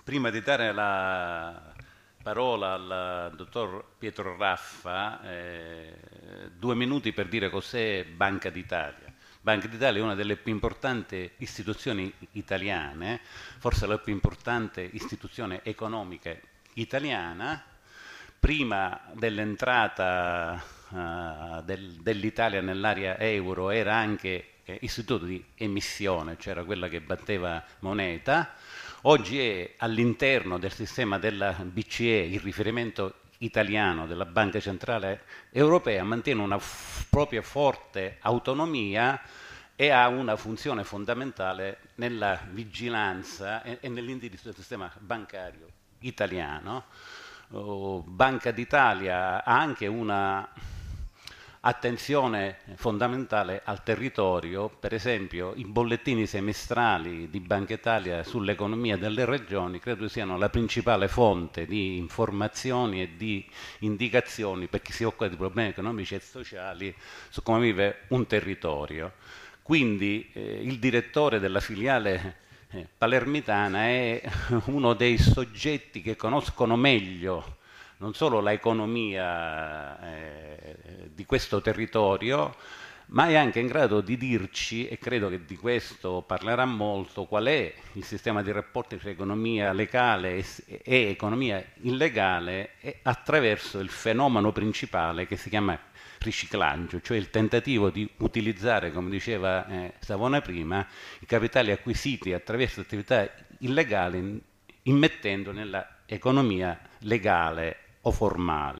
Prima di dare la parola al dottor Pietro Raffa, 2 minuti per dire cos'è Banca d'Italia. Banca d'Italia è una delle più importanti istituzioni italiane, forse la più importante istituzione economica italiana. Prima dell'entrata dell'Italia nell'area euro era anche istituto di emissione, c'era quella che batteva moneta. Oggi è all'interno del sistema della BCE, il riferimento italiano della Banca Centrale Europea, mantiene una propria forte autonomia e ha una funzione fondamentale nella vigilanza e nell'indirizzo del sistema bancario italiano. Banca d'Italia ha anche una attenzione fondamentale al territorio, per esempio i bollettini semestrali di Banca Italia sull'economia delle regioni credo siano la principale fonte di informazioni e di indicazioni per chi si occupa di problemi economici e sociali su come vive un territorio. Quindi il direttore della filiale palermitana è uno dei soggetti che conoscono meglio non solo l'economia di questo territorio, ma è anche in grado di dirci, e credo che di questo parlerà molto, qual è il sistema di rapporti tra economia legale e economia illegale attraverso il fenomeno principale che si chiama riciclaggio, cioè il tentativo di utilizzare, come diceva Savona prima, i capitali acquisiti attraverso attività illegali immettendo nella economia legale o formale.